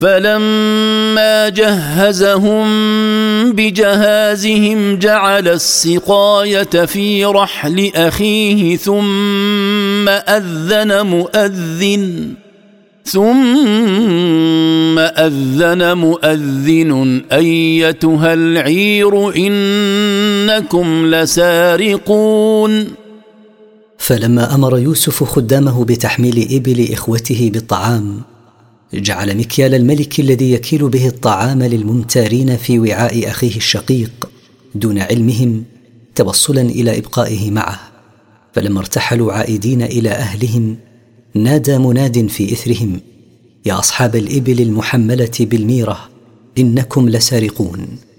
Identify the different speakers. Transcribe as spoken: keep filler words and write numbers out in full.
Speaker 1: فلما جهزهم بجهازهم جعل السقاية في رحل أخيه ثم أذن مؤذن ثم أذن مؤذن أيتها العير إنكم لسارقون.
Speaker 2: فلما أمر يوسف خدامه بتحميل إبل إخوته بالطعام جعل مكيال الملك الذي يكيل به الطعام للممتارين في وعاء أخيه الشقيق دون علمهم توصلا إلى إبقائه معه. فلما ارتحلوا عائدين إلى أهلهم نادى مناد في إثرهم: يا أصحاب الإبل المحملة بالميرة إنكم لسارقون.